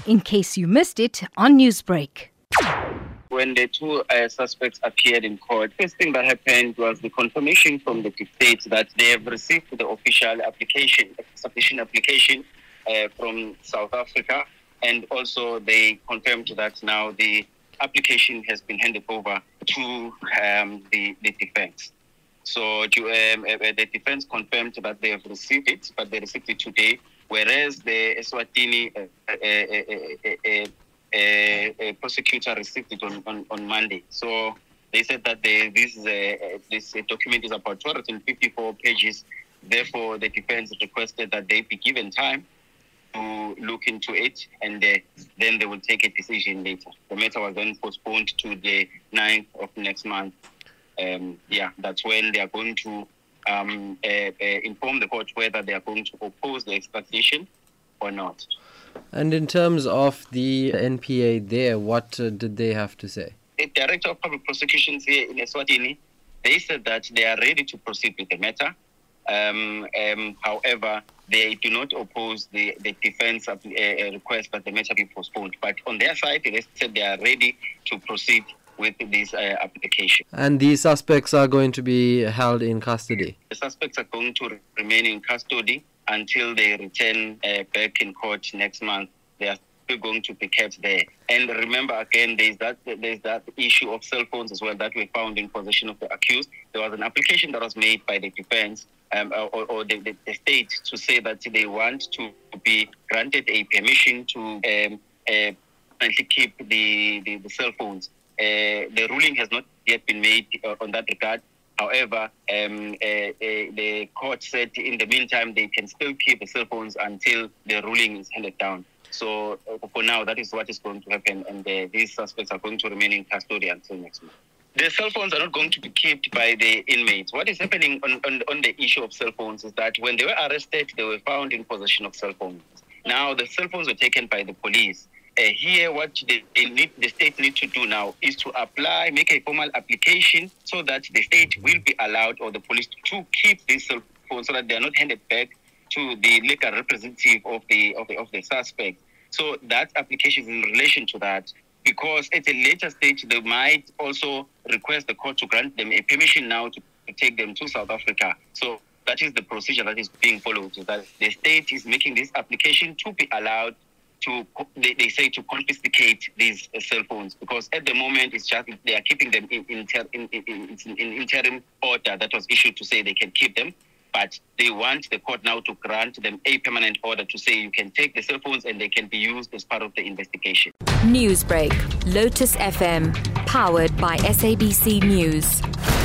in case you missed it on Newsbreak. When the two suspects appeared in court, first thing that happened was the confirmation from the state that they have received the official application, submission application from South Africa, and also they confirmed that now the application has been handed over to the defense. So the defense confirmed that they have received it, but they received it today, whereas the Eswatini prosecutor received it on Monday. So they said that this document is about 254 pages. Therefore, the defense requested that they be given time to look into it, and then they will take a decision later. The matter was then postponed to the 9th of next month. That's when they are going to inform the court whether they are going to oppose the extradition or not. And in terms of the NPA there, what did they have to say? The Director of Public Prosecutions here in Eswatini, they said that they are ready to proceed with the matter. However, they do not oppose the defense request that the matter be postponed. But on their side, they said they are ready to proceed with this application. And these suspects are going to be held in custody? The suspects are going to remain in custody until they return back in court next month. They are still going to be kept there. And remember again, there's that issue of cell phones as well that we found in possession of the accused. There was an application that was made by the defense or the state to say that they want to be granted a permission to keep the cell phones. The ruling has not yet been made on that regard. However, the court said in the meantime they can still keep the cell phones until the ruling is handed down. So for now, that is what is going to happen, and these suspects are going to remain in custody until next month. The cell phones are not going to be kept by the inmates. What is happening on the issue of cell phones is that when they were arrested, they were found in possession of cell phones. Now, the cell phones were taken by the police. Here, what the state needs to do now is to make a formal application so that the state will be allowed, or the police, to keep these cell phones so that they are not handed back to the legal representative of the suspect. So that application is in relation to that, because at a later stage they might also request the court to grant them a permission now to take them to South Africa. So that is the procedure that is being followed, that the state is making this application to be allowed to, they say, to confiscate these cell phones, because at the moment it's just they are keeping them in interim order that was issued to say they can keep them, but they want the court now to grant them a permanent order to say you can take the cell phones and they can be used as part of the investigation. Newsbreak, Lotus FM, powered by SABC News.